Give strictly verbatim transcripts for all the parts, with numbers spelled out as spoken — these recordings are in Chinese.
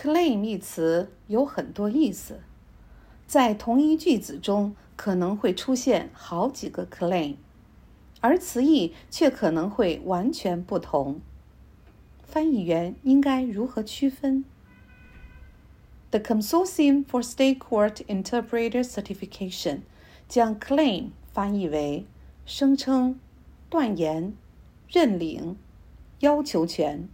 claim 一词有很多意思，在同一句子中可能会出现好几个 claim， 而词义却可能会完全不同。翻译员应该如何区分？ The Consortium for State Court Interpreter Certification 将 claim 翻译为声称、断言、认领、要求权。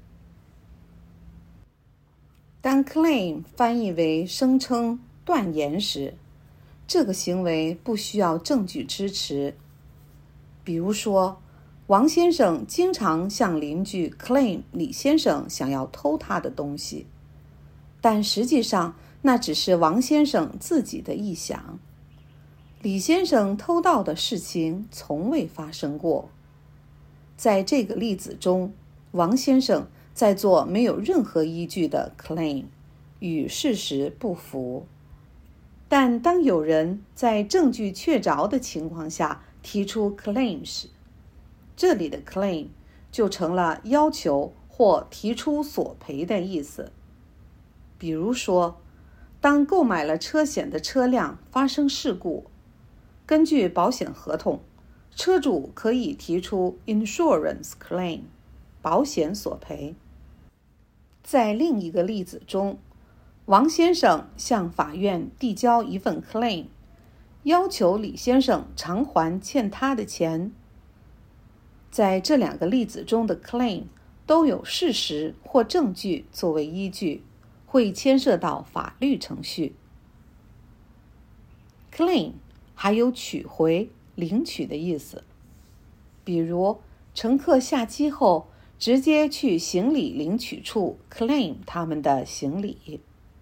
当 claim 翻译为声称、断言时，这个行为不需要证据支持。比如说，王先生经常向邻居 claim 李先生想要偷他的东西，但实际上那只是王先生自己的臆想。李先生偷盗的事情从未发生过。在这个例子中，王先生在做没有任何依据的 claim， 与事实不符。但当有人在证据确凿的情况下提出 claim 时，这里的 claim 就成了要求或提出索赔的意思。比如说，当购买了车险的车辆发生事故，根据保险合同，车主可以提出 insurance claim， 保险索赔。在另一个例子中，王先生向法院递交一份 claim， 要求李先生偿还欠他的钱。在这两个例子中的 claim 都有事实或证据作为依据，会牵涉到法律程序。claim 还有取回、领取的意思，比如乘客下机后直接去行李领取处 claim 他们的行李。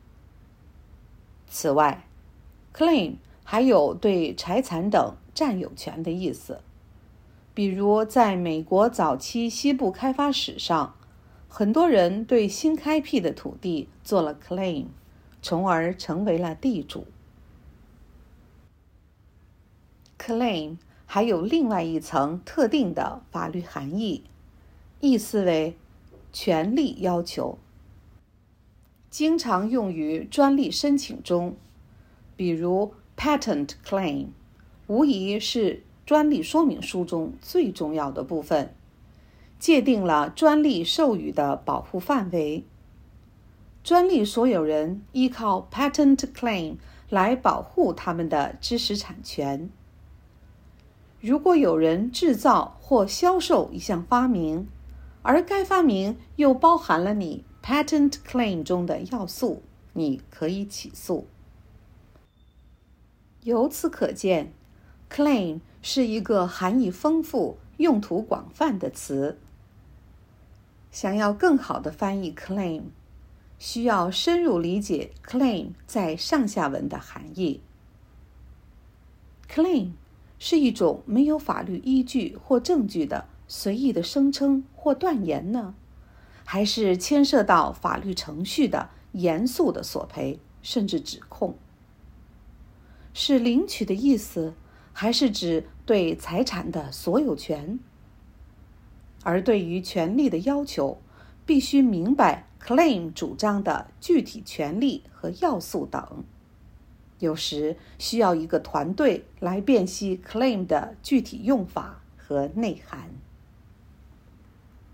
此外， claim 还有对财产等占有权的意思，比如在美国早期西部开发史上，很多人对新开辟的土地做了 claim， 从而成为了地主。claim 还有另外一层特定的法律含义，意思为权利要求，经常用于专利申请中，比如 patent claim， 无疑是专利说明书中最重要的部分，界定了专利授予的保护范围。专利所有人依靠 patent claim 来保护他们的知识产权。如果有人制造或销售一项发明，而该发明又包含了你 patent claim 中的要素，你可以起诉。由此可见， claim 是一个含义丰富、用途广泛的词。想要更好地翻译 claim， 需要深入理解 claim 在上下文的含义。claim 是一种没有法律依据或证据的随意的声称或断言呢，还是牵涉到法律程序的严肃的索赔，甚至指控？是领取的意思，还是指对财产的所有权？而对于权利的要求，必须明白 claim 主张的具体权利和要素等。有时需要一个团队来辨析 claim 的具体用法和内涵。